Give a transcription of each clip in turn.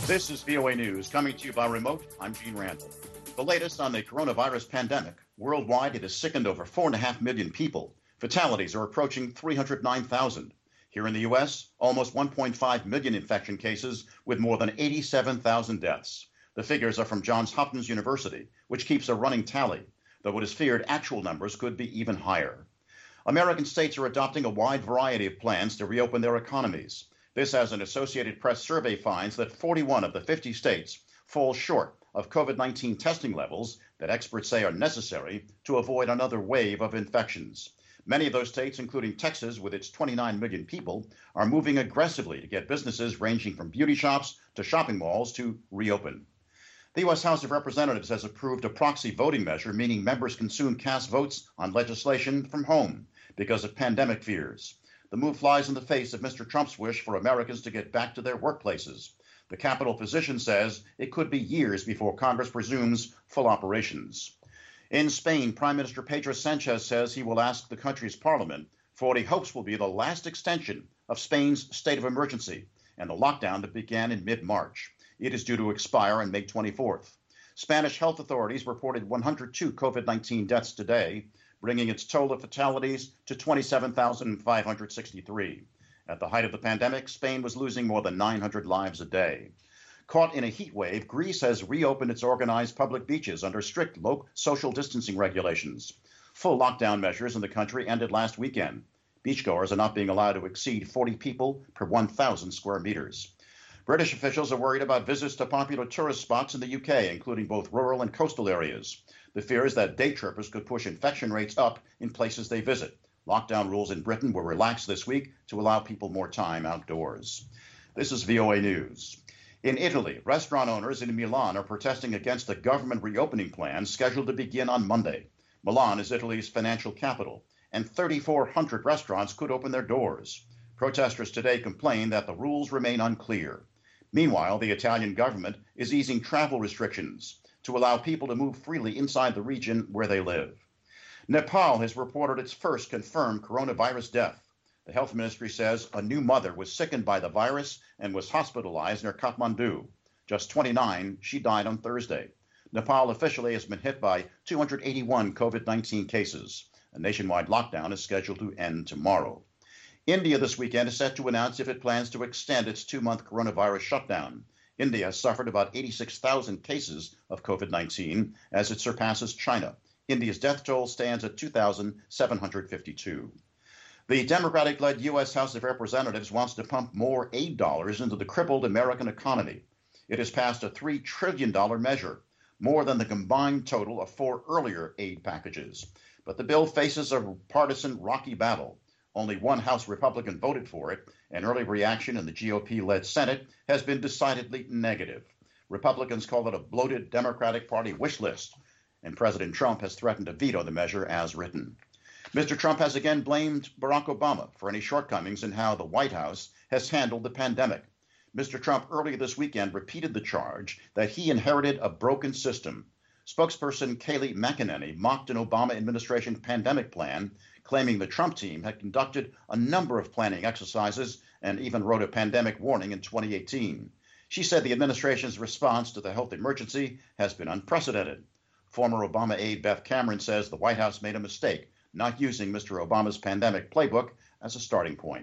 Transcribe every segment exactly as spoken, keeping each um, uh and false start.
This is V O A News, coming to you by remote. I'm Gene Randall. The latest on the coronavirus pandemic. Worldwide, it has sickened over four and a half million people. Fatalities are approaching three hundred nine thousand. Here in the U S, almost one point five million infection cases with more than eighty-seven thousand deaths. The figures are from Johns Hopkins University, which keeps a running tally, though it is feared actual numbers could be even higher. American states are adopting a wide variety of plans to reopen their economies. This as an Associated Press survey finds that forty-one of the fifty states fall short of COVID nineteen testing levels that experts say are necessary to avoid another wave of infections. Many of those states, including Texas with its twenty-nine million people, are moving aggressively to get businesses ranging from beauty shops to shopping malls to reopen. The U S House of Representatives has approved a proxy voting measure, meaning members can soon cast votes on legislation from home because of pandemic fears. The move flies in the face of Mister Trump's wish for Americans to get back to their workplaces. The Capitol physician says it could be years before Congress resumes full operations. In Spain, Prime Minister Pedro Sanchez says he will ask the country's parliament for what he hopes will be the last extension of Spain's state of emergency and the lockdown that began in mid-March. It is due to expire on May twenty-fourth. Spanish health authorities reported one hundred two COVID nineteen deaths today, bringing its total of fatalities to twenty-seven thousand five hundred sixty-three. At the height of the pandemic, Spain was losing more than nine hundred lives a day. Caught in a heat wave, Greece has reopened its organized public beaches under strict local social distancing regulations. Full lockdown measures in the country ended last weekend. Beachgoers are not being allowed to exceed forty people per one thousand square meters. British officials are worried about visits to popular tourist spots in the U K, including both rural and coastal areas. The fear is that day trippers could push infection rates up in places they visit. Lockdown rules in Britain were relaxed this week to allow people more time outdoors. This is V O A News. In Italy, restaurant owners in Milan are protesting against the government reopening plan scheduled to begin on Monday. Milan is Italy's financial capital, and thirty-four hundred restaurants could open their doors. Protesters today complain that the rules remain unclear. Meanwhile, the Italian government is easing travel restrictions to allow people to move freely inside the region where they live. Nepal has reported its first confirmed coronavirus death. The health ministry says a new mother was sickened by the virus and was hospitalized near Kathmandu. Just twenty-nine, she died on Thursday. Nepal officially has been hit by two hundred eighty-one COVID nineteen cases. A nationwide lockdown is scheduled to end tomorrow. India this weekend is set to announce if it plans to extend its two-month coronavirus shutdown. India has suffered about eighty-six thousand cases of COVID nineteen as it surpasses China. India's death toll stands at two thousand seven hundred fifty-two. The Democratic-led U S House of Representatives wants to pump more aid dollars into the crippled American economy. It has passed a three trillion dollars measure, more than the combined total of four earlier aid packages. But the bill faces a partisan rocky battle. Only one House Republican voted for it, and early reaction in the G O P-led Senate has been decidedly negative. Republicans call it a bloated Democratic Party wish list, and President Trump has threatened to veto the measure as written. Mister Trump has again blamed Barack Obama for any shortcomings in how the White House has handled the pandemic. Mister Trump earlier this weekend repeated the charge that he inherited a broken system. Spokesperson Kayleigh McEnany mocked an Obama administration pandemic plan, claiming the Trump team had conducted a number of planning exercises and even wrote a pandemic warning in twenty eighteen. She said the administration's response to the health emergency has been unprecedented. Former Obama aide Beth Cameron says the White House made a mistake not using Mister Obama's pandemic playbook as a starting point.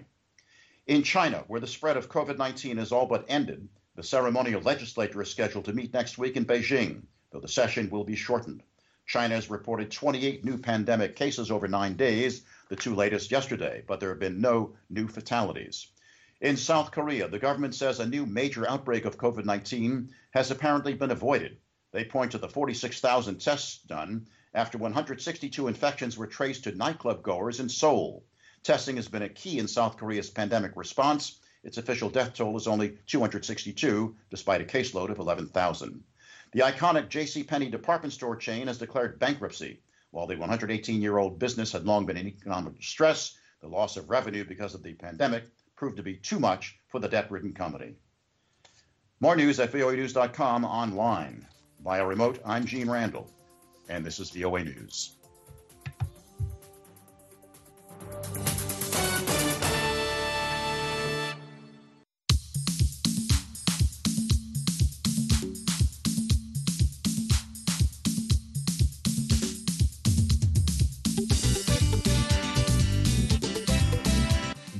In China, where the spread of COVID nineteen has all but ended, the ceremonial legislature is scheduled to meet next week in Beijing, though the session will be shortened. China has reported twenty-eight new pandemic cases over nine days, the two latest yesterday, but there have been no new fatalities. In South Korea, the government says a new major outbreak of COVID nineteen has apparently been avoided. They point to the forty-six thousand tests done after one hundred sixty-two infections were traced to nightclub goers in Seoul. Testing has been a key in South Korea's pandemic response. Its official death toll is only two hundred sixty-two, despite a caseload of eleven thousand. The iconic J C Penney department store chain has declared bankruptcy. While the one hundred eighteen-year-old business had long been in economic distress, the loss of revenue because of the pandemic proved to be too much for the debt-ridden company. More news at V O A news dot com online. Via remote, I'm Gene Randall, and this is V O A News.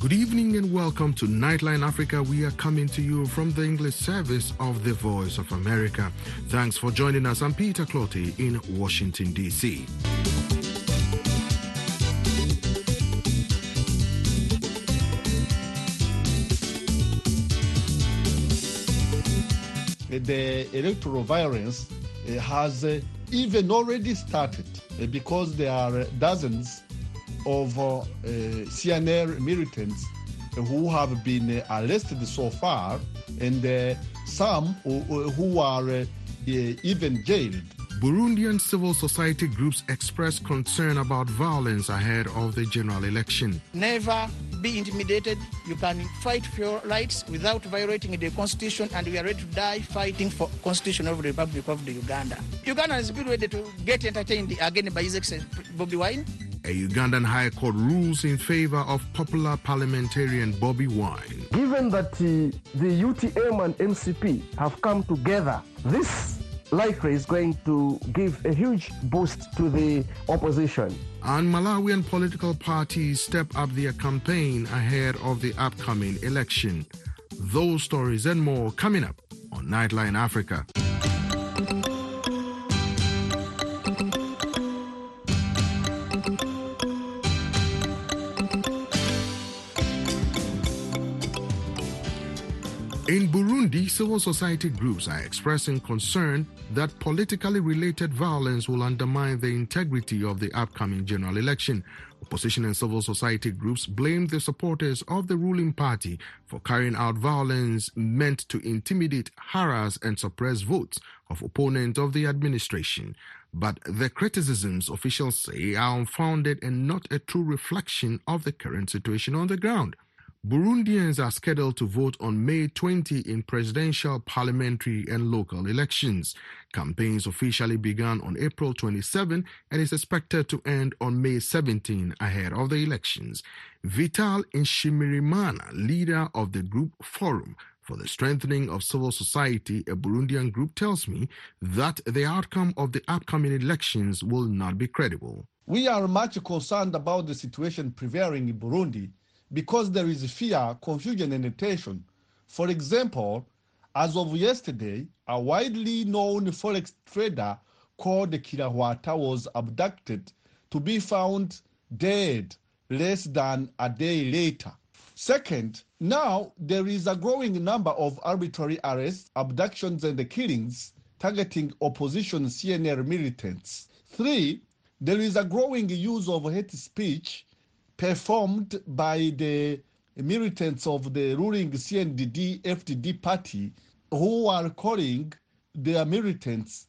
Good evening and welcome to Nightline Africa. We are coming to you from the English service of the Voice of America. Thanks for joining us. I'm Peter Clotty in Washington, D C The electoral violence has even already started because there are dozens of uh, C N R militants who have been arrested so far, and uh, some who, who are uh, even jailed. Burundian civil society groups express concern about violence ahead of the general election. Never be intimidated. You can fight for your rights without violating the constitution, and we are ready to die fighting for the constitution of the Republic of the Uganda. Uganda is ready to get entertained again by His Excellency Bobi Wine. A Ugandan High Court rules in favor of popular parliamentarian Bobi Wine. Given that uh, the U T M and M C P have come together, this likely is going to give a huge boost to the opposition. And Malawian political parties step up their campaign ahead of the upcoming election. Those stories and more coming up on Nightline Africa. In Burundi, civil society groups are expressing concern that politically related violence will undermine the integrity of the upcoming general election. Opposition and civil society groups blame the supporters of the ruling party for carrying out violence meant to intimidate, harass, and suppress votes of opponents of the administration. But the criticisms officials say are unfounded and not a true reflection of the current situation on the ground. Burundians are scheduled to vote on May twentieth in presidential, parliamentary, and local elections. Campaigns officially began on April twenty-seventh and is expected to end on May seventeenth ahead of the elections. Vital Nshimirimana, leader of the group Forum for the Strengthening of Civil Society, a Burundian group, tells me that the outcome of the upcoming elections will not be credible. We are much concerned about the situation prevailing in Burundi, because there is fear, confusion, and tension. For example, as of yesterday, a widely known forex trader called Kirahwata was abducted to be found dead less than a day later. Second, now there is a growing number of arbitrary arrests, abductions, and killings targeting opposition C N R militants. Three, there is a growing use of hate speech performed by the militants of the ruling C N D D F D D party, who are calling their militants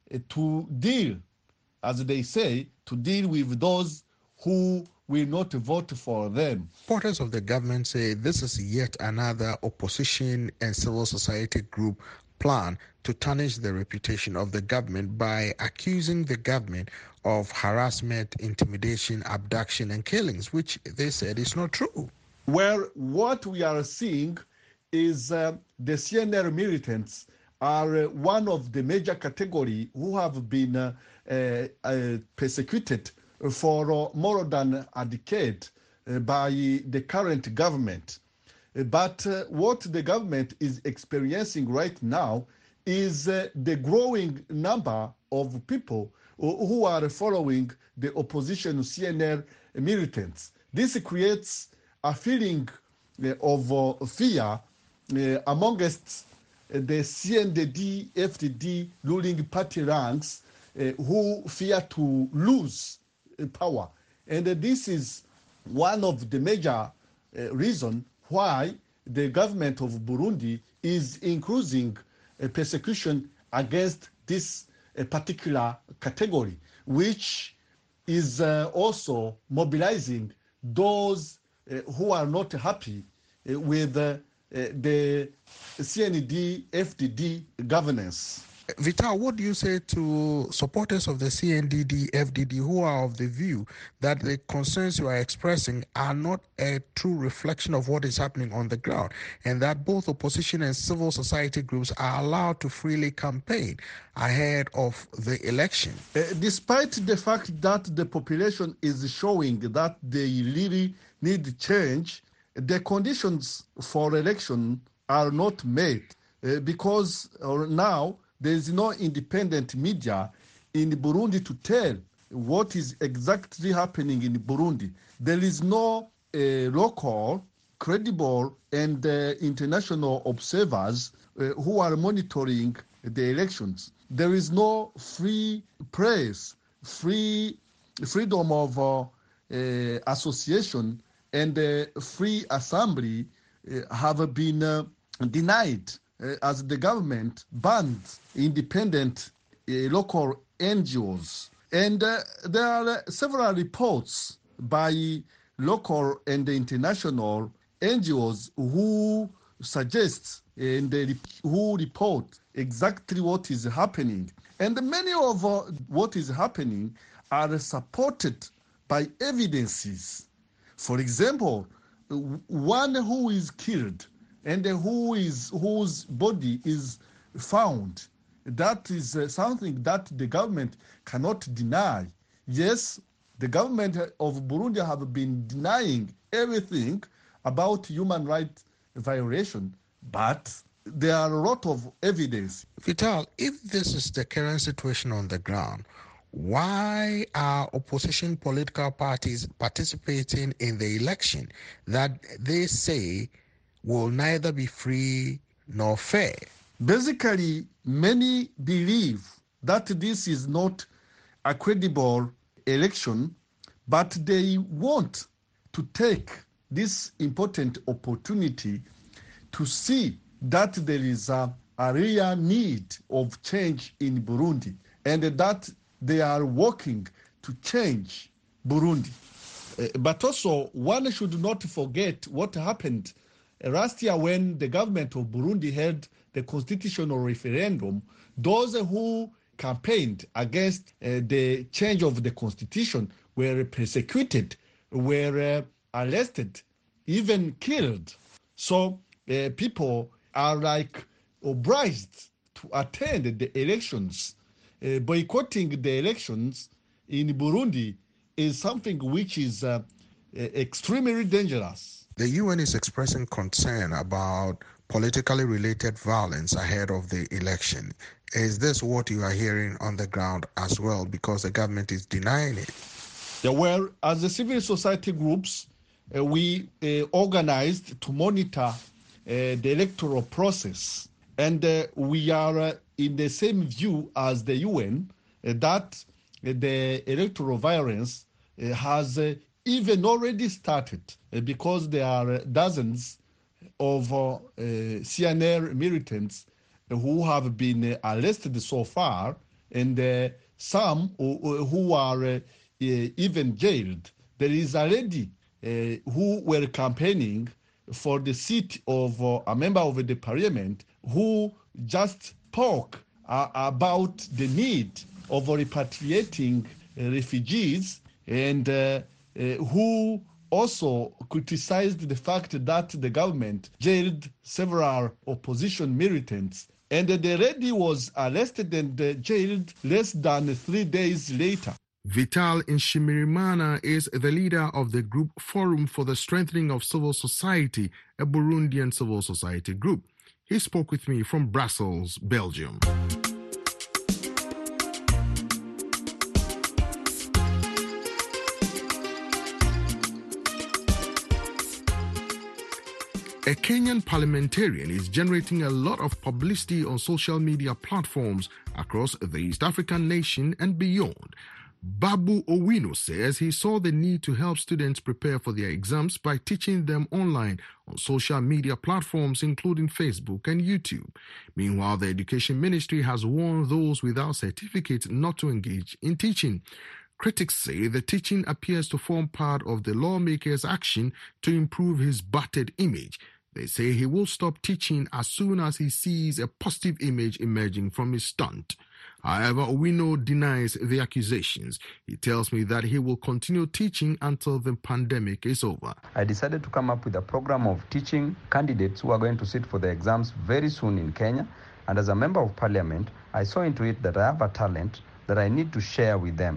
to deal, as they say, to deal with those who will not vote for them. Supporters of the government say this is yet another opposition and civil society group plan to tarnish the reputation of the government by accusing the government of harassment, intimidation, abduction, and killings, which they said is not true. Well, what we are seeing is uh, the C N R militants are uh, one of the major category who have been uh, uh, uh, persecuted for uh, more than a decade uh, by the current government. Uh, but uh, what the government is experiencing right now is uh, the growing number of people who are following the opposition C N R militants. This creates a feeling uh, of uh, fear uh, amongst uh, the C N D D F D D ruling party ranks uh, who fear to lose uh, power. And uh, this is one of the major uh, reasons why the government of Burundi is increasing uh, persecution against this a particular category, which is uh, also mobilizing those uh, who are not happy uh, with uh, uh, the C N D F D D governance. Vital, what do you say to supporters of the C N D D F D D who are of the view that the concerns you are expressing are not a true reflection of what is happening on the ground, and that both opposition and civil society groups are allowed to freely campaign ahead of the election? Uh, despite the fact that the population is showing that they really need change, the conditions for election are not met uh, because uh, now there is no independent media in Burundi to tell what is exactly happening in Burundi. There is no uh, local, credible, and uh, international observers uh, who are monitoring the elections. There is no free press, free freedom of uh, uh, association, and uh, free assembly uh, have been uh, denied uh, as the government banned independent uh, local N G Os. And uh, there are uh, several reports by local and international N G Os who suggest and uh, who report exactly what is happening. And many of uh, what is happening are supported by evidences. For example, one who is killed and who is whose body is found, that is uh, something that the government cannot deny. Yes, the government of Burundi have been denying everything about human rights violation, but there are a lot of evidence. Vital, if this is the current situation on the ground, why are opposition political parties participating in the election that they say will neither be free nor fair? Basically, many believe that this is not a credible election, but they want to take this important opportunity to see that there is a, a real need of change in Burundi, and that they are working to change Burundi. Uh, but also, one should not forget what happened last year when the government of Burundi held the constitutional referendum. Those who campaigned against uh, the change of the constitution were persecuted, were uh, arrested, even killed. So uh, people are like obliged to attend the elections. Uh, boycotting the elections in Burundi is something which is uh, extremely dangerous. The U N is expressing concern about politically related violence ahead of the election. Is this what you are hearing on the ground as well, because the government is denying it? Yeah, well, as the civil society groups, uh, we uh, organized to monitor uh, the electoral process. And uh, we are uh, in the same view as the U N uh, that uh, the electoral violence uh, has uh, even already started uh, because there are uh, dozens of uh, uh, C N R militants who have been uh, arrested so far, and uh, some who, who are uh, uh, even jailed. There is already uh, who were campaigning for the seat of uh, a member of the parliament who just spoke uh, about the need of repatriating uh, refugees, and uh, uh, who also criticized the fact that the government jailed several opposition militants, and uh, the lady was arrested and uh, jailed less than three days later. Vital Nshimirimana is the leader of the group Forum for the Strengthening of Civil Society, a Burundian civil society group. He spoke with me from Brussels, Belgium. A Kenyan parliamentarian is generating a lot of publicity on social media platforms across the East African nation and beyond. Babu Owino says he saw the need to help students prepare for their exams by teaching them online on social media platforms including Facebook and YouTube. Meanwhile, the Education Ministry has warned those without certificates not to engage in teaching. Critics say the teaching appears to form part of the lawmaker's action to improve his battered image. They say he will stop teaching as soon as he sees a positive image emerging from his stunt. However, Owino denies the accusations. He tells me that he will continue teaching until the pandemic is over. I decided to come up with a program of teaching candidates who are going to sit for the exams very soon in Kenya. And as a member of parliament, I saw into it that I have a talent that I need to share with them.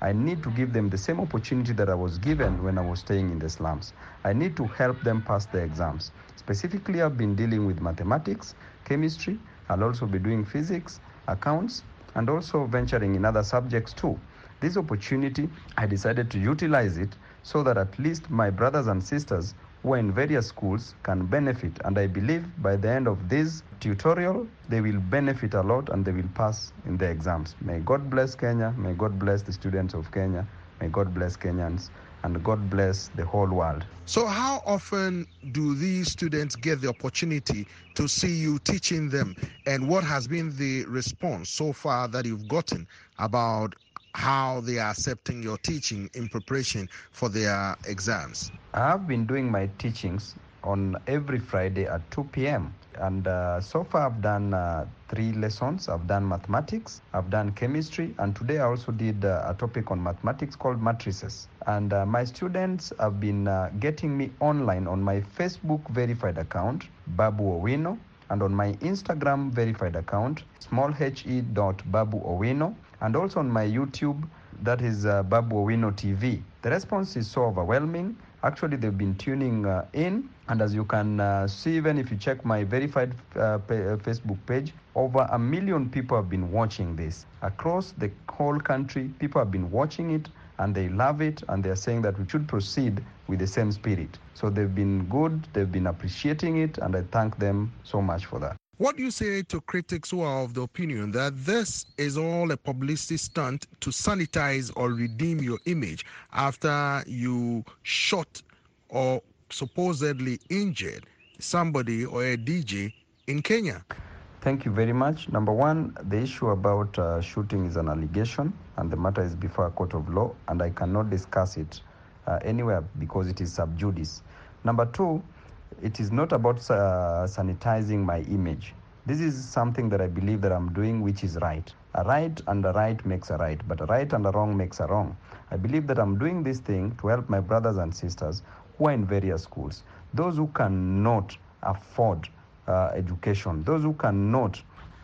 I need to give them the same opportunity that I was given when I was staying in the slums. I need to help them pass the exams. Specifically, I've been dealing with mathematics, chemistry. I'll also be doing physics, accounts, and also venturing in other subjects too. This opportunity, I decided to utilize it so that at least my brothers and sisters who are in various schools can benefit. And I believe by the end of this tutorial, they will benefit a lot and they will pass in the exams. May God bless Kenya. May God bless the students of Kenya. May God bless Kenyans. And God bless the whole world. So how often do these students get the opportunity to see you teaching them? And what has been the response so far that you've gotten about how they are accepting your teaching in preparation for their exams? I have been doing my teachings on every Friday at two p.m. And uh, so far I've done uh, three lessons. I've done mathematics, I've done chemistry, and today I also did uh, a topic on mathematics called matrices. And uh, my students have been uh, getting me online on my Facebook verified account, Babu Owino, and on my Instagram verified account, small he dot babu owino, and also on my YouTube, that is uh, Babu Owino T V. The response is so overwhelming. Actually, they've been tuning uh, in, and as you can uh, see, even if you check my verified uh, pa- uh, Facebook page, over a million people have been watching this. Across the whole country, people have been watching it, and they love it, and they're saying that we should proceed with the same spirit. So they've been good, they've been appreciating it, and I thank them so much for that. What do you say to critics who are of the opinion that this is all a publicity stunt to sanitize or redeem your image after you shot or supposedly injured somebody or a D J in Kenya? Thank you very much. Number one, the issue about uh, shooting is an allegation, and the matter is before a court of law, and I cannot discuss it uh, anywhere because it is sub judice. Number two, it is not about uh, sanitizing my image. This is something that I believe that I'm doing which is right. A right and a right makes a right, but a right and a wrong makes a wrong. I believe that I'm doing this thing to help my brothers and sisters who are in various schools, those who cannot afford uh, education, those who cannot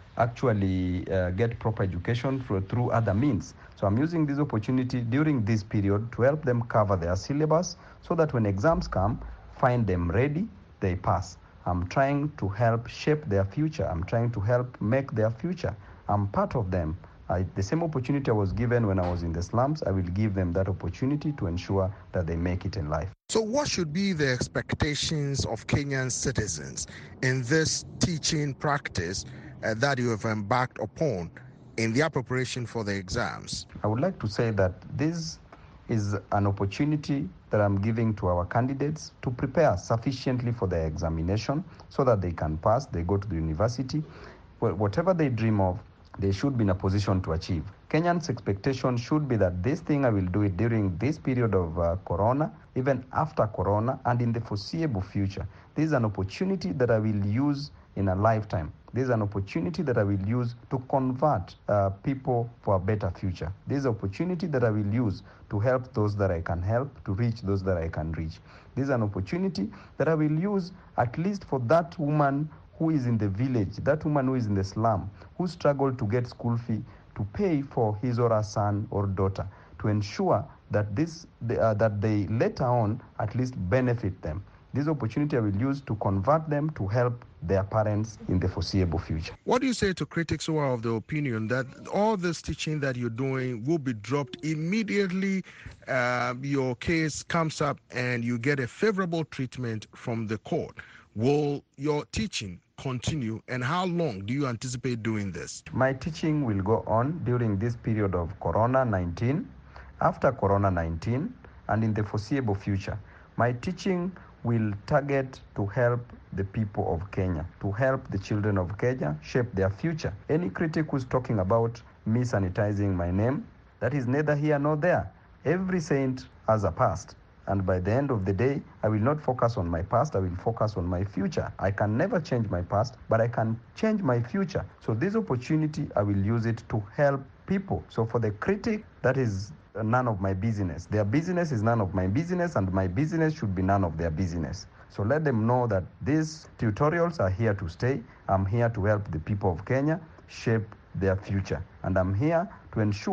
actually uh, get proper education through, through other means. So I'm using this opportunity during this period to help them cover their syllabus so that when exams come, find them ready, they pass. I'm trying to help shape their future. I'm trying to help make their future. I'm part of them. I, the same opportunity I was given when I was in the slums, I will give them that opportunity to ensure that they make it in life. So what should be the expectations of Kenyan citizens in this teaching practice uh, that you have embarked upon in their preparation for the exams? I would like to say that this is an opportunity that I'm giving to our candidates to prepare sufficiently for their examination so that they can pass, they go to the university. Well, whatever they dream of, they should be in a position to achieve. Kenyans' expectation should be that this thing, I will do it during this period of uh, Corona, even after Corona, and in the foreseeable future. This is an opportunity that I will use in a lifetime. This is an opportunity that I will use to convert uh, people for a better future. This is an opportunity that I will use to help those that I can help, to reach those that I can reach. This is an opportunity that I will use at least for that woman who is in the village, that woman who is in the slum, who struggled to get school fee, to pay for his or her son or daughter, to ensure that this uh, that they later on at least benefit them. This opportunity I will use to convert them to help their parents in the foreseeable future. What do you say to critics who are of the opinion that all this teaching that you're doing will be dropped immediately uh, your case comes up and you get a favorable treatment from the court? Will your teaching continue, and how long do you anticipate doing this? My teaching will go on during this period of Corona nineteen, after Corona nineteen, and in the foreseeable future. My teaching will target to help the people of Kenya, to help the children of Kenya shape their future. Any critic who's talking about me sanitizing my name, that is neither here nor there. Every saint has a past. And by the end of the day, I will not focus on my past, I will focus on my future. I can never change my past, but I can change my future. So this opportunity, I will use it to help people. So for the critic, that is none of my business. Their business is none of my business, and my business should be none of their business. So let them know that these tutorials are here to stay. I'm here to help the people of Kenya shape their future. And I'm here to ensure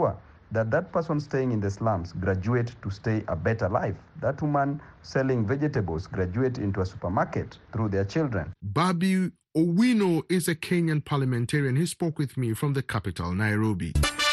that that person staying in the slums graduate to stay a better life. That woman selling vegetables graduate into a supermarket through their children. Babi Owino is a Kenyan parliamentarian. He spoke with me from the capital, Nairobi.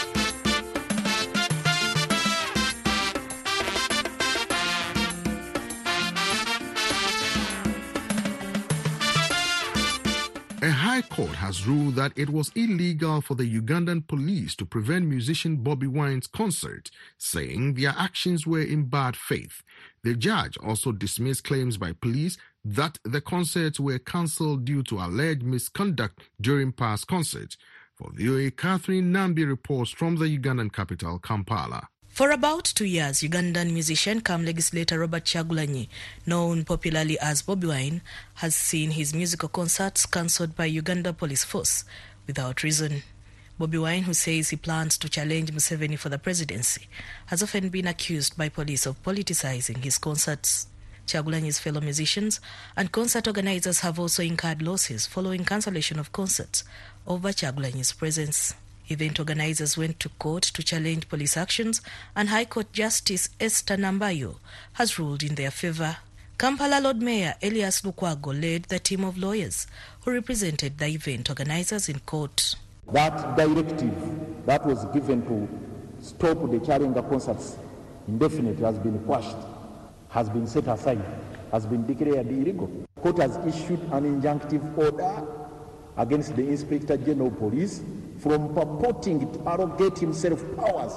A high court has ruled that it was illegal for the Ugandan police to prevent musician Bobi Wine's concert, saying their actions were in bad faith. The judge also dismissed claims by police that the concerts were cancelled due to alleged misconduct during past concerts. For V O A, Catherine Nambi reports from the Ugandan capital, Kampala. For about two years, Ugandan musician cum legislator Robert Kyagulanyi, known popularly as Bobi Wine, has seen his musical concerts cancelled by Uganda police force without reason. Bobi Wine, who says he plans to challenge Museveni for the presidency, has often been accused by police of politicizing his concerts. Kyagulanyi's fellow musicians and concert organizers have also incurred losses following cancellation of concerts over Kyagulanyi's presence. Event organizers went to court to challenge police actions, and High Court Justice Esther Nambayo has ruled in their favor. Kampala Lord Mayor Elias Lukwago led the team of lawyers who represented the event organizers in court. That directive that was given to stop the Kyarenga concerts indefinitely has been quashed, has been set aside, has been declared illegal. Court has issued an injunctive order against the Inspector General of Police from purporting to arrogate himself powers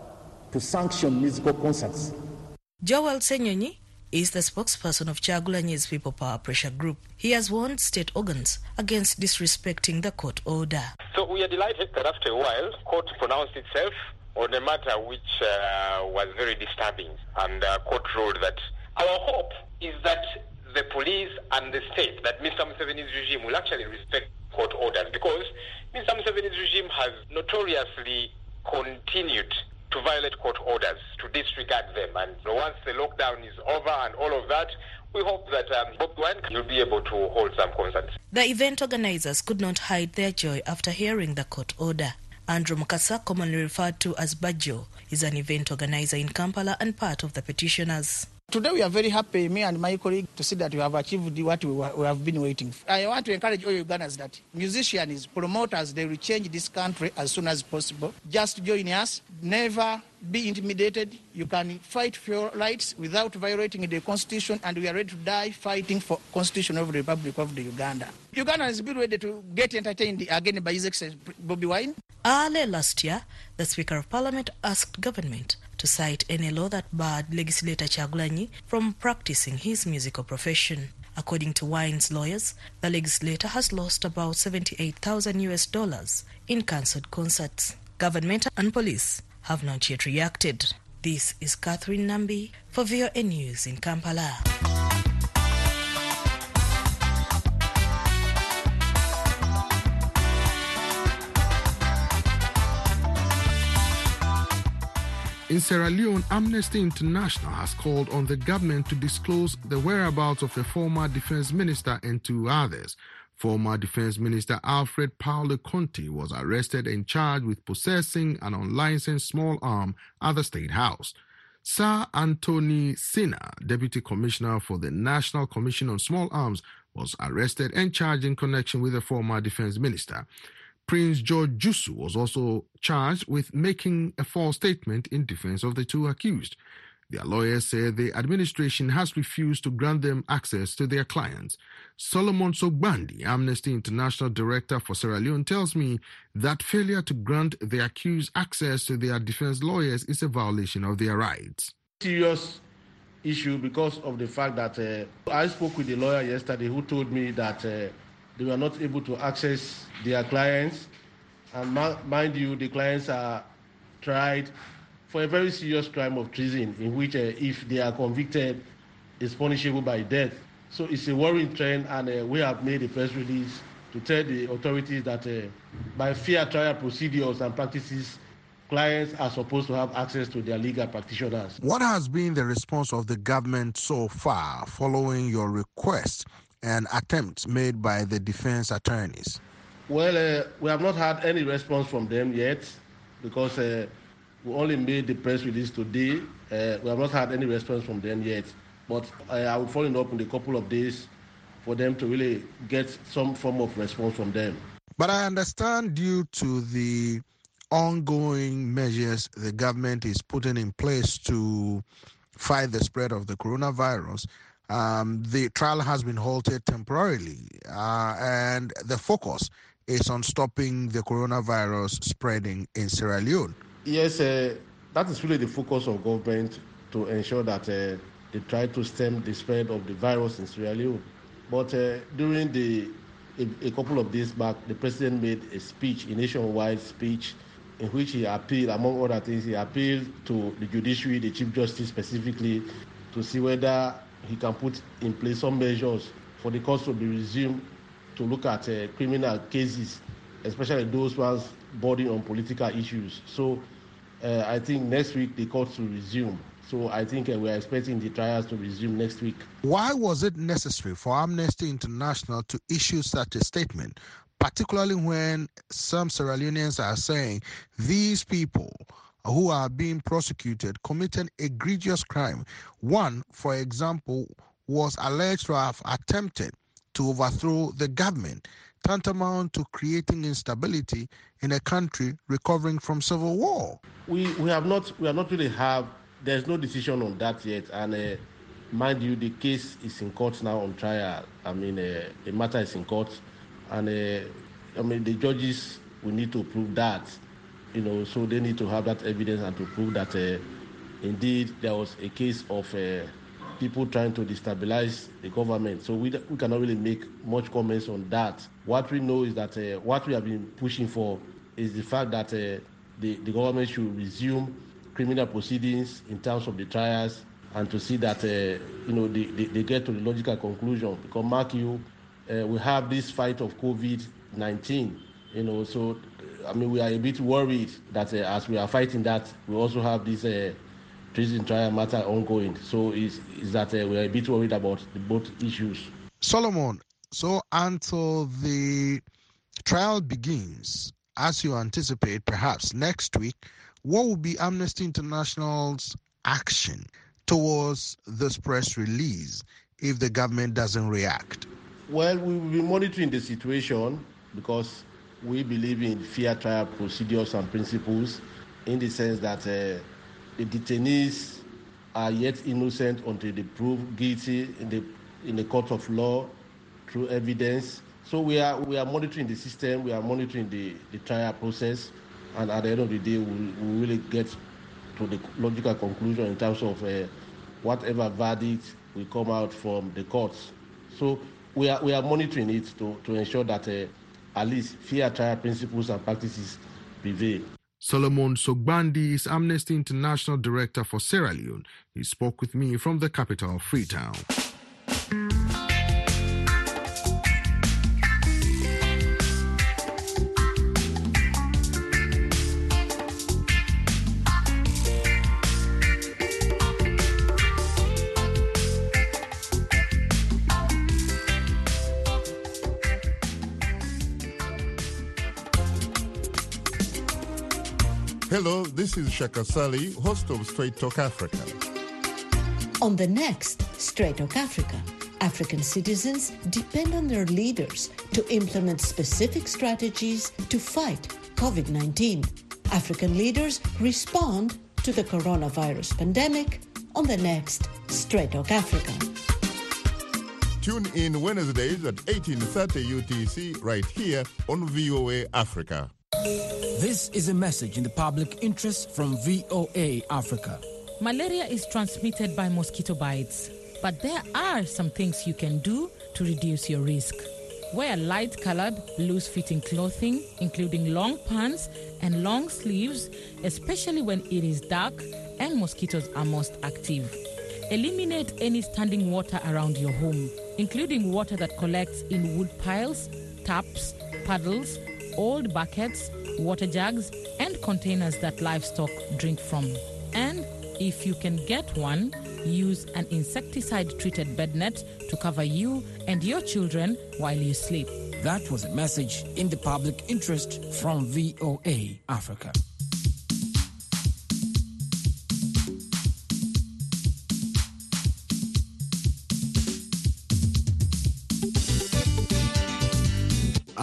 to sanction musical concerts. Joel Senyonyi is the spokesperson of Kyagulanyi's People Power Pressure Group. He has warned state organs against disrespecting the court order. So we are delighted that after a while, court pronounced itself on a matter which uh, was very disturbing, and uh, court ruled that our hope is that the police and the state, that Mister Museveni's regime will actually respect court orders, because Mister Museveni's regime has notoriously continued to violate court orders, to disregard them. And once the lockdown is over and all of that, we hope that um, Bobi Wine will be able to hold some concerts. The event organizers could not hide their joy after hearing the court order. Andrew Mukasa, commonly referred to as Bajo, is an event organizer in Kampala and part of the petitioners. Today we are very happy, me and my colleague, to see that we have achieved what we, we have been waiting for. I want to encourage all Ugandans that musicians, promoters, they will change this country as soon as possible. Just join us. Never be intimidated. You can fight for your rights without violating the constitution, and we are ready to die fighting for constitution of the Republic of the Uganda. Uganda has been ready to get entertained again by His Excellency Bobi Wine. Early last year, the Speaker of Parliament asked government to cite any law that barred legislator Kyagulanyi from practicing his musical profession. According to Wine's lawyers, the legislator has lost about seventy-eight thousand US dollars in cancelled concerts. Government and police have not yet reacted. This is Catherine Nambi for V O A News in Kampala. In Sierra Leone, Amnesty International has called on the government to disclose the whereabouts of a former defense minister and two others. Former Defense Minister Alfred Paulo Conti was arrested and charged with possessing an unlicensed small arm at the State House. Sir Anthony Sina, Deputy Commissioner for the National Commission on Small Arms, was arrested and charged in connection with the former Defense Minister. Prince George Jusu was also charged with making a false statement in defense of the two accused. Their lawyers say the administration has refused to grant them access to their clients. Solomon Sogbandi, Amnesty International Director for Sierra Leone, tells me that failure to grant the accused access to their defense lawyers is a violation of their rights. Serious issue because of the fact that uh, I spoke with the lawyer yesterday who told me that uh, they were not able to access their clients. And ma- mind you, the clients are tried for a very serious crime of treason, in which uh, if they are convicted, is punishable by death. So it's a worrying trend, and uh, we have made a press release to tell the authorities that uh, by fair trial procedures and practices, clients are supposed to have access to their legal practitioners. What has been the response of the government so far following your request and attempts made by the defense attorneys? Well, uh, we have not had any response from them yet, because uh, We only made the press release today. Uh, we have not had any response from them yet. But uh, I will follow up in a couple of days for them to really get some form of response from them. But I understand due to the ongoing measures the government is putting in place to fight the spread of the coronavirus, um, the trial has been halted temporarily, uh, and the focus is on stopping the coronavirus spreading in Sierra Leone. Yes, uh, that is really the focus of government, to ensure that uh, they try to stem the spread of the virus in Sierra Leone. But uh, during the a, a couple of days back, the president made a speech, a nationwide speech, in which he appealed, among other things, he appealed to the judiciary, the Chief Justice specifically, to see whether he can put in place some measures for the courts to be resumed to look at uh, criminal cases, especially those ones bordering on political issues. So uh, I think next week the courts will resume. So I think uh, we are expecting the trials to resume next week. Why was it necessary for Amnesty International to issue such a statement, particularly when some Sierra Leoneans are saying these people who are being prosecuted committed egregious crime? One, for example, was alleged to have attempted to overthrow the government, tantamount to creating instability in a country recovering from civil war. We we have not we have not really have there's no decision on that yet, and uh, mind you, the case is in court now on trial. I mean, uh, the matter is in court, and uh, I mean the judges will need to prove that, you know, so they need to have that evidence and to prove that uh, indeed there was a case of uh, people trying to destabilize the government. So we we cannot really make much comments on that. What we know is that uh, what we have been pushing for is the fact that uh, the, the government should resume criminal proceedings in terms of the trials, and to see that uh, you know they, they, they get to the logical conclusion. Because mark you, uh, we have this fight of COVID nineteen, you know, so I mean we are a bit worried that uh, as we are fighting that, we also have this uh, treason trial matter ongoing. So is is that uh, we are a bit worried about the both issues. Solomon, so until the trial begins, as you anticipate, perhaps next week, what will be Amnesty International's action towards this press release if the government doesn't react? Well, we will be monitoring the situation, because we believe in fair trial procedures and principles, in the sense that uh, the detainees are yet innocent until they prove guilty in the in the court of law through evidence. So we are we are monitoring the system, we are monitoring the, the trial process, and at the end of the day, we will really get to the logical conclusion in terms of uh, whatever verdict will come out from the courts. So we are we are monitoring it to, to ensure that uh, at least fair trial principles and practices prevail. Solomon Sogbandi is Amnesty International Director for Sierra Leone. He spoke with me from the capital, Freetown. Hello, this is Shaka Sali, host of Straight Talk Africa. On the next Straight Talk Africa, African citizens depend on their leaders to implement specific strategies to fight COVID nineteen. African leaders respond to the coronavirus pandemic on the next Straight Talk Africa. Tune in Wednesdays at eighteen thirty U T C right here on V O A Africa. This is a message in the public interest from V O A Africa. Malaria is transmitted by mosquito bites, but there are some things you can do to reduce your risk. Wear light-colored, loose-fitting clothing, including long pants and long sleeves, especially when it is dark and mosquitoes are most active. Eliminate any standing water around your home, including water that collects in wood piles, taps, puddles, old buckets, water jugs, and containers that livestock drink from. And if you can get one, use an insecticide-treated bed net to cover you and your children while you sleep. That was a message in the public interest from V O A Africa.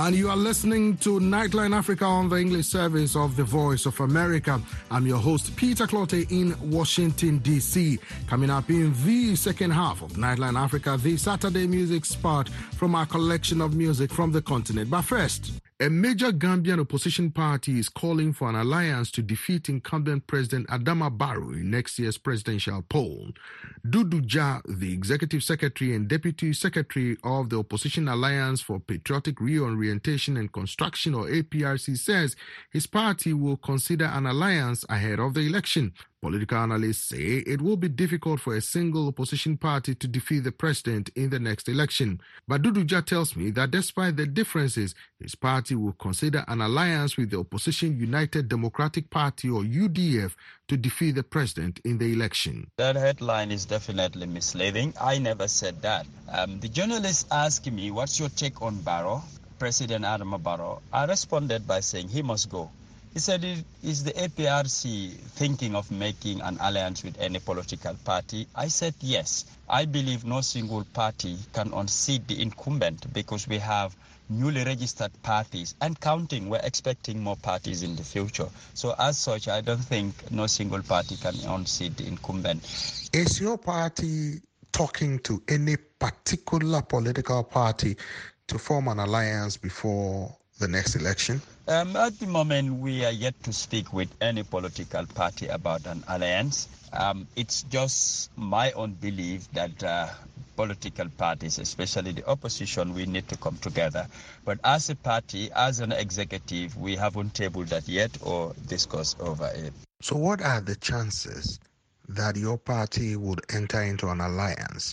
And you are listening to Nightline Africa on the English service of the Voice of America. I'm your host, Peter Clottey in Washington, D C. Coming up in the second half of Nightline Africa, the Saturday music spot from our collection of music from the continent. But first, a major Gambian opposition party is calling for an alliance to defeat incumbent President Adama Barrow in next year's presidential poll. Dudu Jah, the executive secretary and deputy secretary of the Opposition Alliance for Patriotic Reorientation and Construction, or A P R C, says his party will consider an alliance ahead of the election. Political analysts say it will be difficult for a single opposition party to defeat the president in the next election. But Dudu Jah tells me that despite the differences, his party will consider an alliance with the opposition United Democratic Party, or U D F, to defeat the president in the election. That headline is definitely misleading. I never said that. Um, the journalist asked me, what's your take on Barrow, President Adama Barrow? I responded by saying he must go. He said, is the A P R C thinking of making an alliance with any political party? I said, yes. I believe no single party can unseat the incumbent because we have newly registered parties and counting. We're expecting more parties in the future. So as such, I don't think no single party can unseat the incumbent. Is your party talking to any particular political party to form an alliance before the next election? Um, at the moment, we are yet to speak with any political party about an alliance. Um, it's just my own belief that uh, political parties, especially the opposition, we need to come together. But as a party, as an executive, we haven't tabled that yet or discussed over it. So what are the chances that your party would enter into an alliance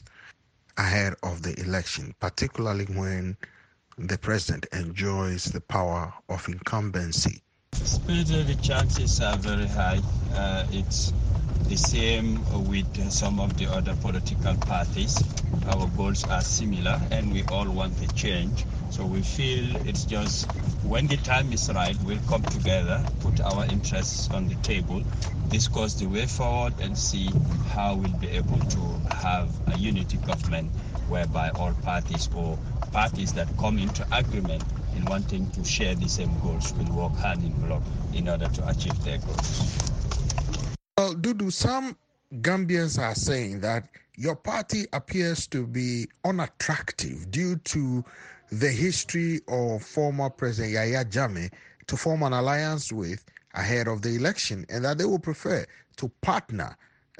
ahead of the election, particularly when the president enjoys the power of incumbency? Peter, the chances are very high. Uh, it's the same with some of the other political parties. Our goals are similar and we all want a change. So we feel it's just when the time is right, we'll come together, put our interests on the table, discuss the way forward and see how we'll be able to have a unity government whereby all parties or parties that come into agreement in wanting to share the same goals will work hand in glove in order to achieve their goals. Well, Dudu, some Gambians are saying that your party appears to be unattractive due to the history of former President Yahya Jammeh to form an alliance with ahead of the election, and that they would prefer to partner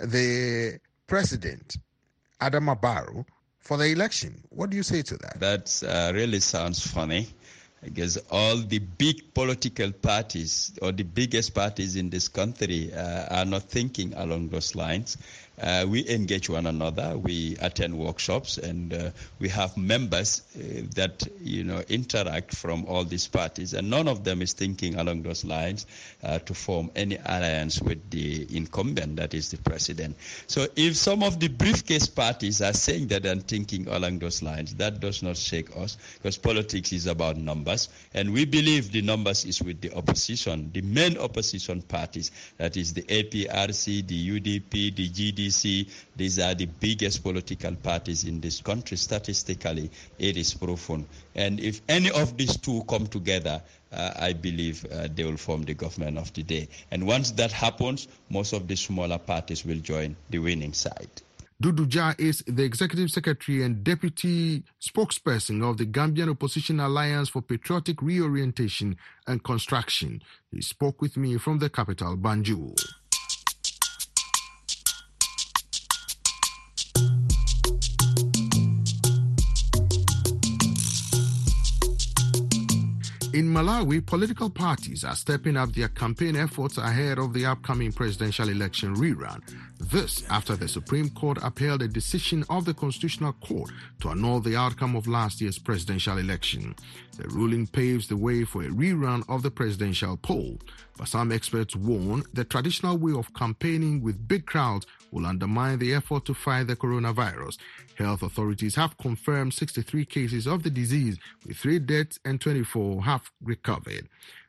the president, Adama Barrow, for the election. What do you say to that? That uh, really sounds funny. I guess all the big political parties or the biggest parties in this country uh, are not thinking along those lines. Uh, we engage one another, we attend workshops, and uh, we have members uh, that, you know, interact from all these parties, and none of them is thinking along those lines uh, to form any alliance with the incumbent, that is the president. So if some of the briefcase parties are saying that they're thinking along those lines, that does not shake us, because politics is about numbers, and we believe the numbers is with the opposition, the main opposition parties, that is the A P R C, the U D P, the G D C. These are the biggest political parties in this country. Statistically, it is proven. And if any of these two come together, uh, I believe uh, they will form the government of the day. And once that happens, most of the smaller parties will join the winning side. Dudu Jah is the executive secretary and deputy spokesperson of the Gambian Opposition Alliance for Patriotic Reorientation and Construction. He spoke with me from the capital, Banjul. In Malawi, political parties are stepping up their campaign efforts ahead of the upcoming presidential election rerun. This after the Supreme Court upheld a decision of the Constitutional Court to annul the outcome of last year's presidential election. The ruling paves the way for a rerun of the presidential poll, but some experts warn the traditional way of campaigning with big crowds will undermine the effort to fight the coronavirus. Health authorities have confirmed sixty-three cases of the disease, with three deaths and twenty-four have recovered.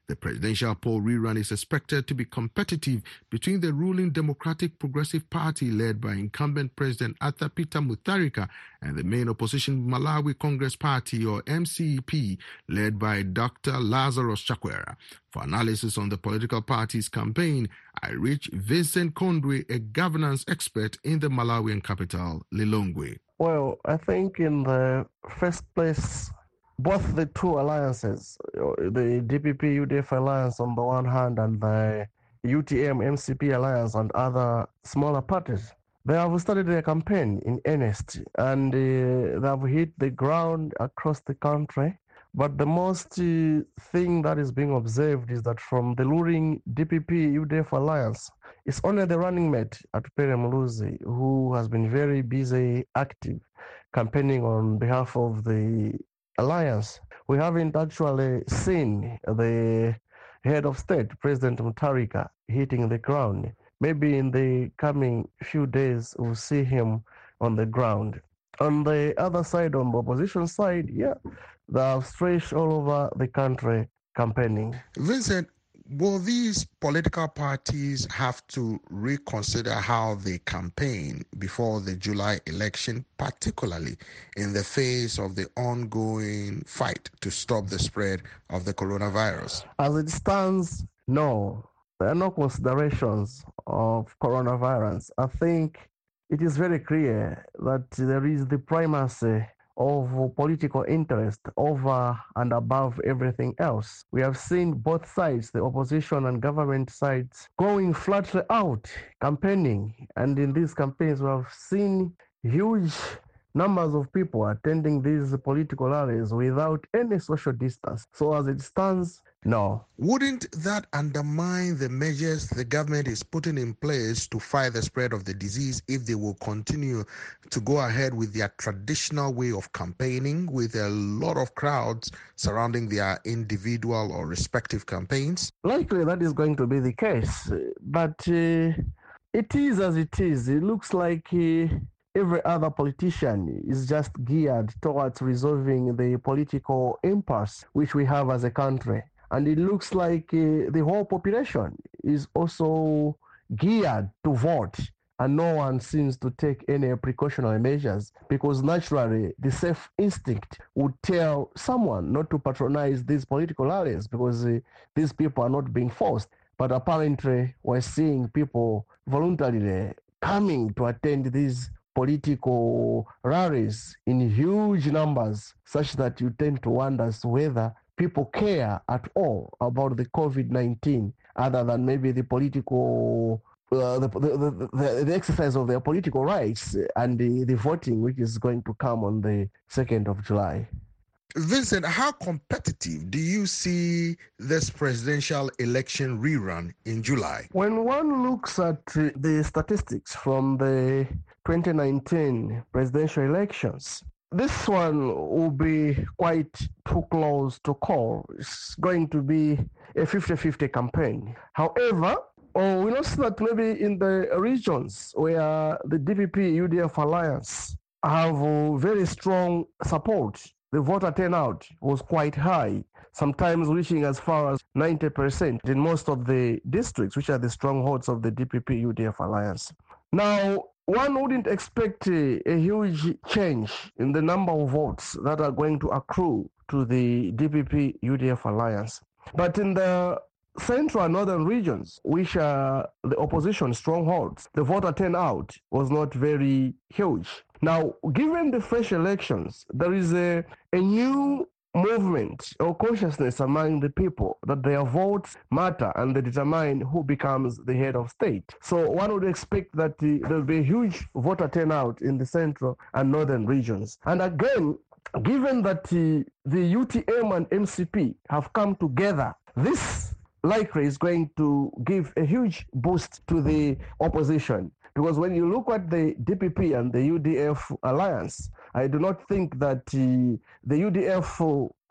The presidential poll rerun is expected to be competitive between the ruling Democratic Progressive Party led by incumbent President Arthur Peter Mutharika and the main opposition Malawi Congress Party, or M C P, led by Doctor Lazarus Chakwera. For analysis on the political party's campaign, I reached Vincent Kondwe, a governance expert in the Malawian capital, Lilongwe. Well, I think in the first place, both the two alliances, the D P P U D F alliance on the one hand and the U T M M C P alliance and other smaller parties, they have started their campaign in earnest and uh, they have hit the ground across the country. But the most uh, thing that is being observed is that from the ruling D P P U D F alliance, it's only the running mate Atupele Muluzi who has been very busy, active, campaigning on behalf of the alliance. We haven't actually seen the head of state, President Mutharika, hitting the ground. Maybe in the coming few days, we'll see him on the ground. On the other side, on the opposition side, yeah, they have stretched all over the country campaigning. Vincent, will these political parties have to reconsider how they campaign before the July election, particularly in the face of the ongoing fight to stop the spread of the coronavirus? As it stands, no. There are no considerations of coronavirus. I think it is very clear that there is the primacy of political interest over and above everything else. We have seen both sides, the opposition and government sides, going flatly out, campaigning. And in these campaigns, we have seen huge numbers of people attending these political rallies without any social distance. So as it stands, no. Wouldn't that undermine the measures the government is putting in place to fight the spread of the disease if they will continue to go ahead with their traditional way of campaigning with a lot of crowds surrounding their individual or respective campaigns? Likely that is going to be the case, but uh, it is as it is. It looks like uh, every other politician is just geared towards resolving the political impasse which we have as a country. And it looks like uh, the whole population is also geared to vote, and no one seems to take any precautionary measures because naturally the safe instinct would tell someone not to patronize these political rallies because uh, these people are not being forced. But apparently we're seeing people voluntarily coming to attend these political rallies in huge numbers, such that you tend to wonder whether people care at all about the COVID nineteen other than maybe the political, uh, the, the, the, the exercise of their political rights and the, the voting, which is going to come on the second of July. Vincent, how competitive do you see this presidential election rerun in July? When one looks at uh, the statistics from the twenty nineteen presidential elections, this one will be quite too close to call. It's going to be a fifty-fifty campaign. However, oh, we notice that maybe in the regions where the D P P U D F alliance have uh, very strong support, the voter turnout was quite high, sometimes reaching as far as ninety percent in most of the districts, which are the strongholds of the D P P U D F alliance. Now, one wouldn't expect a, a huge change in the number of votes that are going to accrue to the D P P U D F alliance. But in the central and northern regions, which are the opposition strongholds, the voter turnout was not very huge. Now, given the fresh elections, there is a, a new movement or consciousness among the people that their votes matter and they determine who becomes the head of state. So one would expect that the, there will be a huge voter turnout in the central and northern regions. And again, given that the, the U T M and M C P have come together, this likely is going to give a huge boost to the opposition. Because when you look at the D P P and the U D F alliance, I do not think that uh, the U D F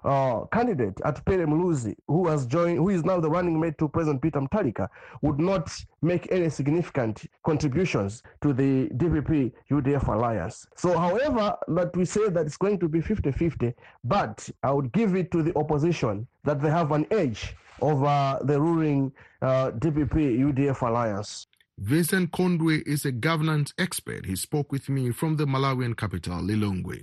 uh, candidate at Pere Muluzi, who has joined, who is now the running mate to President Peter Mutharika, would not make any significant contributions to the D P P U D F alliance. So, however, that we say that it's going to be fifty-fifty, but I would give it to the opposition that they have an edge over the ruling uh, D P P U D F alliance. Vincent Kondwe is a governance expert. He spoke with me from the Malawian capital, Lilongwe.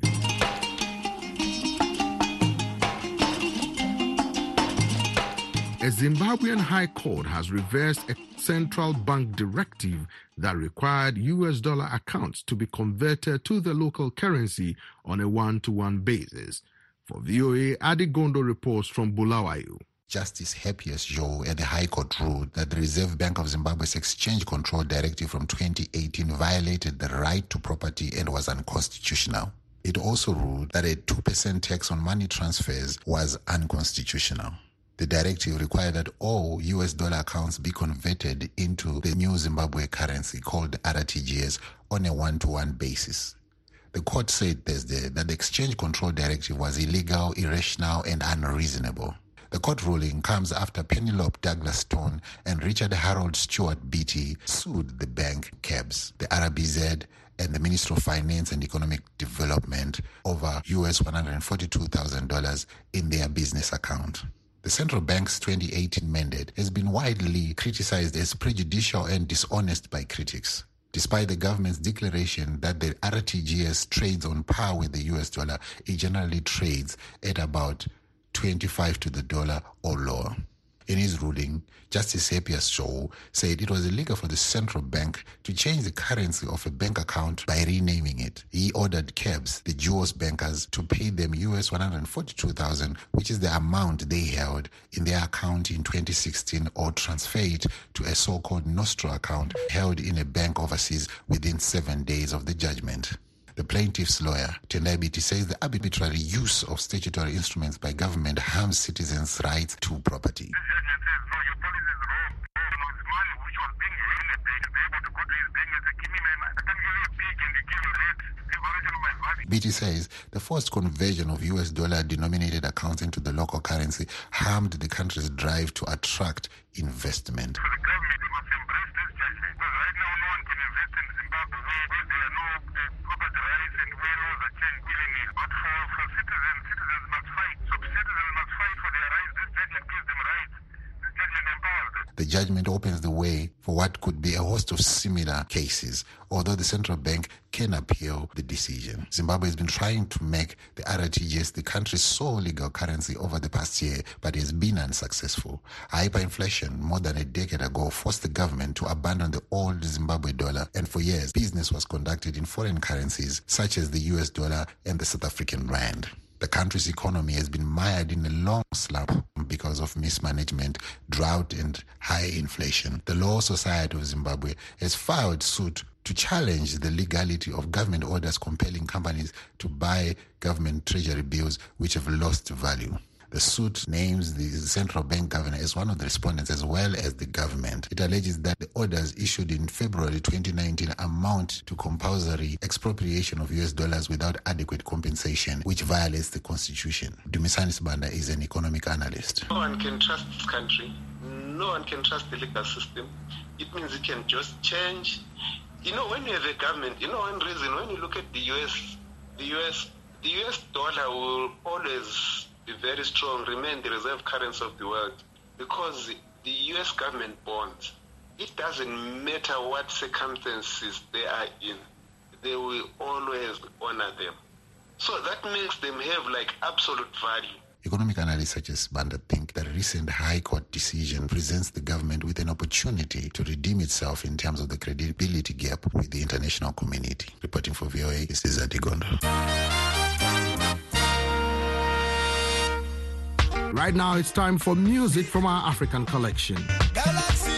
A Zimbabwean High Court has reversed a central bank directive that required U S dollar accounts to be converted to the local currency on a one-to-one basis. For V O A, Adi Gondo reports from Bulawayo. Justice Happiest Joe at the High Court ruled that the Reserve Bank of Zimbabwe's exchange control directive from twenty eighteen violated the right to property and was unconstitutional. It also ruled that a two percent tax on money transfers was unconstitutional. The directive required that all U S dollar accounts be converted into the new Zimbabwe currency called R T G S on a one-to-one basis. The court said Thursday that the exchange control directive was illegal, irrational, and unreasonable. The court ruling comes after Penelope Douglas Stone and Richard Harold Stewart Beattie sued the bank C A B S, the R B Z, and the Ministry of Finance and Economic Development over U S one hundred forty-two thousand dollars in their business account. The central bank's twenty eighteen mandate has been widely criticized as prejudicial and dishonest by critics. Despite the government's declaration that the R T G S trades on par with the U S dollar, it generally trades at about twenty-five to the dollar or lower. In his ruling, Justice Happiest Joe said it was illegal for the central bank to change the currency of a bank account by renaming it. He ordered C A B S, the duos bankers, to pay them U S one hundred forty-two thousand dollars, which is the amount they held in their account in twenty sixteen, or transfer it to a so-called Nostro account held in a bank overseas within seven days of the judgment. The plaintiff's lawyer, Tendai Beattie, says the arbitrary use of statutory instruments by government harms citizens' rights to property. Beattie says the forced conversion of U S dollar-denominated accounts into the local currency harmed the country's drive to attract investment. The judgment opens the way for what could be a host of similar cases, although the central bank can appeal the decision. Zimbabwe has been trying to make the R T G S the country's sole legal currency over the past year, but has been unsuccessful. Hyperinflation more than a decade ago forced the government to abandon the old Zimbabwe dollar, and for years, business was conducted in foreign currencies such as the U S dollar and the South African rand. The country's economy has been mired in a long slump because of mismanagement, drought, and high inflation. The Law Society of Zimbabwe has filed suit to challenge the legality of government orders compelling companies to buy government treasury bills which have lost value. The suit names the central bank governor as one of the respondents as well as the government. It alleges that the orders issued in February twenty nineteen amount to compulsory expropriation of U S dollars without adequate compensation, which violates the constitution. Dumisani Sibanda is an economic analyst. No one can trust this country. No one can trust the legal system. It means it can just change. You know, when you have a government, you know one reason, when you look at the U S, the U S, the U S dollar will always be very strong, remain the reserve currency of the world, because the U S government bonds, it doesn't matter what circumstances they are in, they will always honor them. So that makes them have like absolute value. Economic analysts such as Banda think that a recent High Court decision presents the government with an opportunity to redeem itself in terms of the credibility gap with the international community. Reporting for V O A, this is Adi Gondo. Right now, it's time for music from our African collection. Galaxy.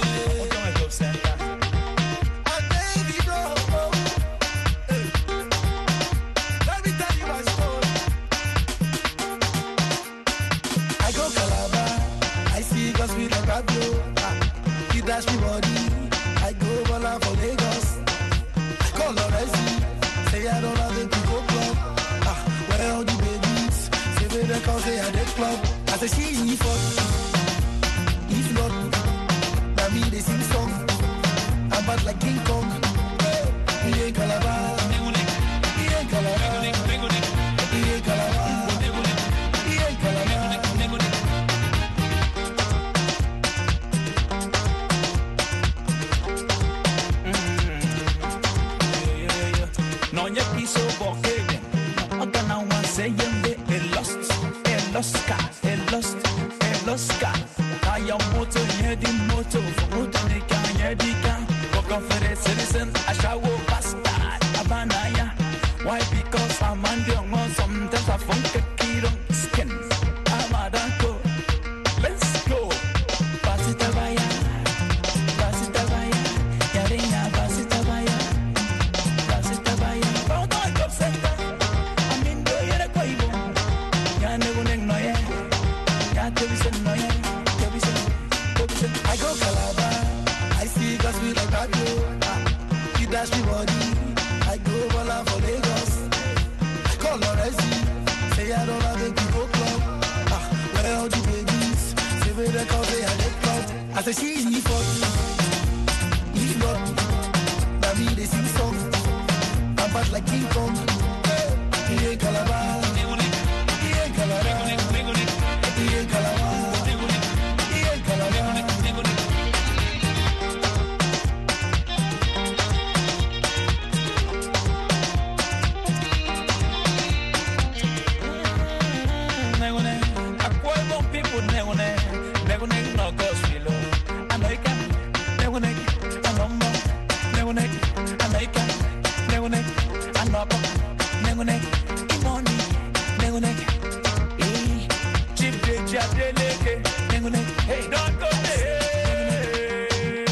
I go Calabar, I see Gus with a Pablo. He dash me body, I go Bola for Lagos. I call Lorenzi, say I don't have a people club. Ah, where all the babies, say they the cause they are the club. I say she if not, if not, now me they sing song. I'm bad like King Kong. He ain't Calabar. He ain't Calabar. He ain't Calabar. He ain't Calabar. No nye piso bokede. Agana wan say yende e lost, e lost ka, e lost, e lost ka. Kaya moto yedi moto, moto ne kan yedi kan. Welcome for the citizen, I shall go bastard, abanaya. Why? Because I'm on the one, sometimes I funk a kid on skin. I'm a danko. Let's go. Basita baya, basita baya, yarinya basita baya, basita baya. Oh no, I come center. I'm in the yere koibo. Ya never neng no ye. Ya tebisen no ye. Tebisen, tebisen. I go Calabar. I see cause we like that yo. He dash me body. I go Bola for Lagos. I call Lorezi. Say I don't have a people club. Ah, where all the babies? Say where they call they are the club. I say she he fuck. He not. Now me they sing song. I'm bad like King Kong. He ain't Calabar. He ain't Calabar. He ain't Calabar. He ain't Calabar. Hey, don't go there.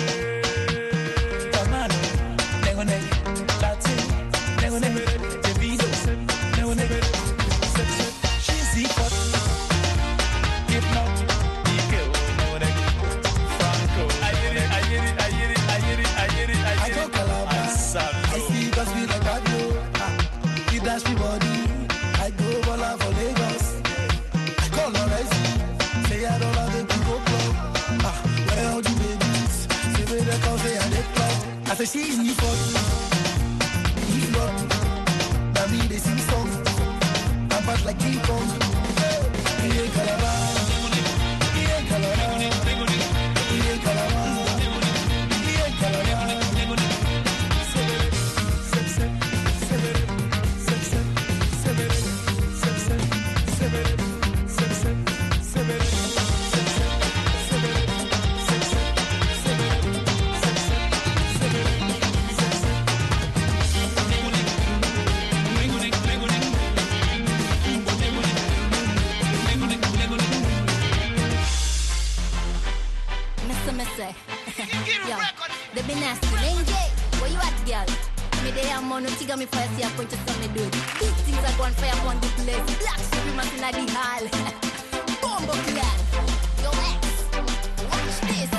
Tamano, negone, Latin, negone, Davido, negone, she's equal. If not, Ego, negone, Franco. I get it, I get it, I get it, I get it, I get it, I get it. I go Calabar. I see cause we like that yo. He dash me body. I go Bola for Lagos. I call Lorezi. Say I don't have a people club. Ah, where all the babies? Say where they cause they are the club. I say she he fuck. He not. Now me they sing song. I'm bad like King Kong. He ain't Calabar. He ain't Calabar. He ain't Calabar. He ain't Calabar. Yo, they be nasty. Lenge, where you at, girl? Me they am on no tiga me fire see a point to some me do it. Big things are going fire on the place. Black supremacy in the hall. Bombo clan. Yo, ex, watch this.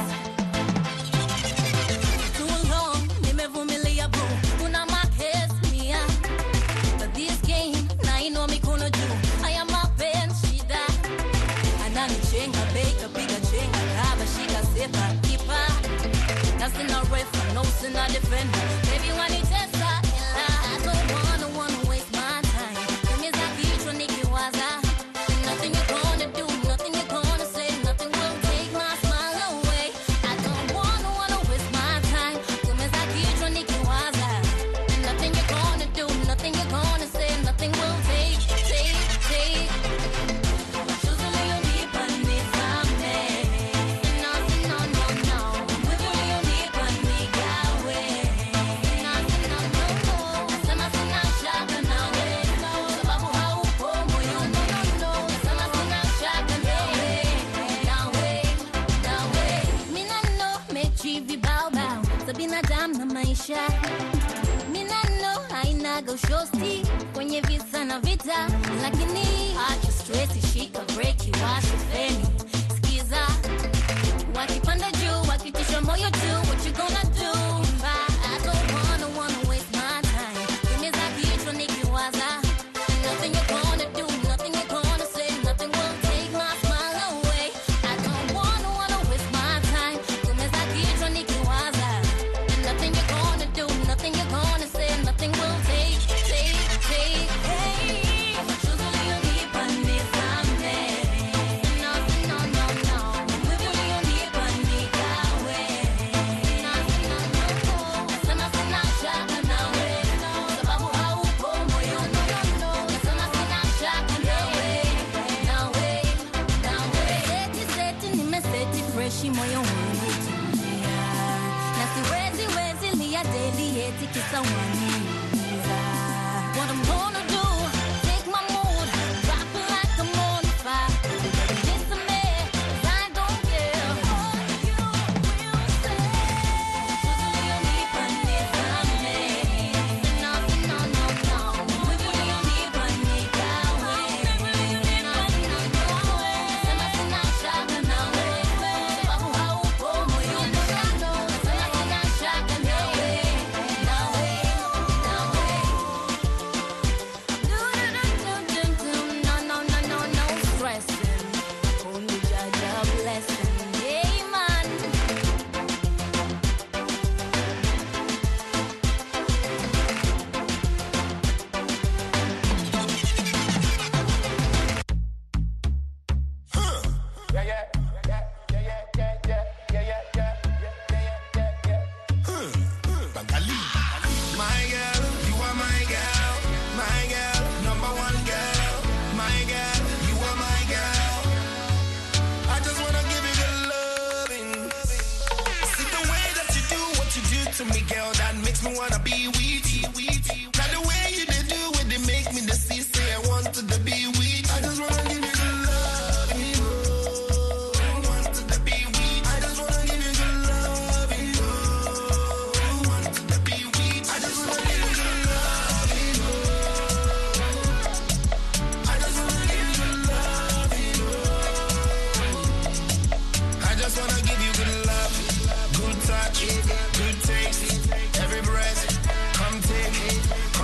Too long, me me vumilia boo. Kuna mark his me ah. But this game, now you know me gonna do. I am a pen, she die. And I'm chenga bake a bigger chenga. Have a shika seta keeper. Nothing no ref, no sin no defender. Baby, when it test her, I don't wanna wanna waste my time. Give me that beach when Nicky was out. Nothing you're gonna do, nothing you're gonna say, nothing will take my smile away. I don't wanna wanna waste my time. Give me that beach when Nicky was out. Nothing you're gonna do, nothing you're gonna say, nothing will take, take, take. Choosing you deep beneath me. No, no, no, no. Wiggle you deep beneath me. No, no, no, no. Sana sana shaka nawe. Sababu haupo moyoni. No, no, no. Sana sana shaka nawe. Nawe, nawe. Mina no mechi vibao bao. Sa binadamu na maisha. Mina no hainaga ushosti kwenye visa na vita, lakini acha stress, shika breki, washa feni, skiza wakipanda juu, wakitisha moyo tu, what you gonna do? I don't wanna wanna waste my time. Give me that beat when Nicky was out. Nothing you're gonna do, nothing you're gonna say, nothing fresh moyo wangu na siwezi wezi lia daily eti kisa waniumiza. What I'm gonna do, take my mood, drop it like I'm on fire. Listen me, 'cause I don't care what you will say. Tuzuli unipanisa me, no, no, no, no. Tuzuli unipanika we, no, no, no, we. Sema sina shaka nawe, sababu haupo moyoni mwangu. Sema sina shaka nawe, nawe, nawe. Do, do, do, do, do, no, no, no, no, no stressing. Only judge a blessing, yeah, man. Yeah, yeah, yeah, yeah, yeah, yeah, yeah, yeah, yeah, yeah, yeah, yeah, yeah. Bangali. My girl, you are my girl, my girl, number one girl, my girl, you are my girl. I just wanna give you good loving. See the way that you do what you do to me, girl, that makes me wanna be with you. Now the way you they do it, they make me the see, say I want to be with you. I just wanna give you good loving. I want to be with you. I just wanna give you good loving. I want to be with you. I just wanna give you good loving. I just wanna give you good loving. I just wanna give you good love, good touch, good taste, every breath. Come take,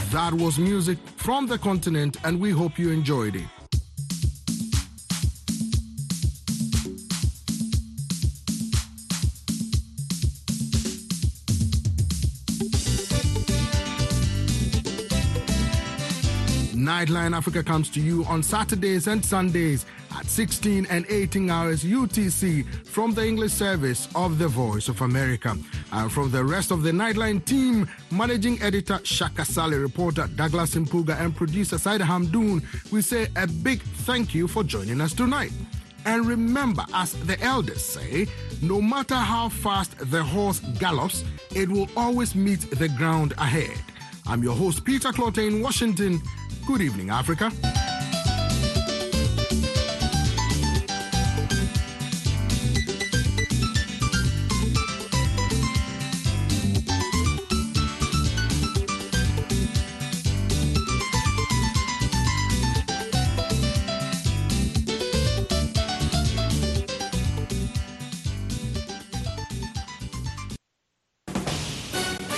That was music from the continent, and we hope you enjoyed it. Nightline Africa comes to you on Saturdays and Sundays at sixteen and eighteen hours U T C from the English service of The Voice of America. And from the rest of the Nightline team, Managing Editor Shaka Sally, reporter Douglas Impuga, and producer Saida Hamdoun, we say a big thank you for joining us tonight. And remember, as the elders say, no matter how fast the horse gallops, it will always meet the ground ahead. I'm your host, Peter Clotte in Washington. Good evening, Africa.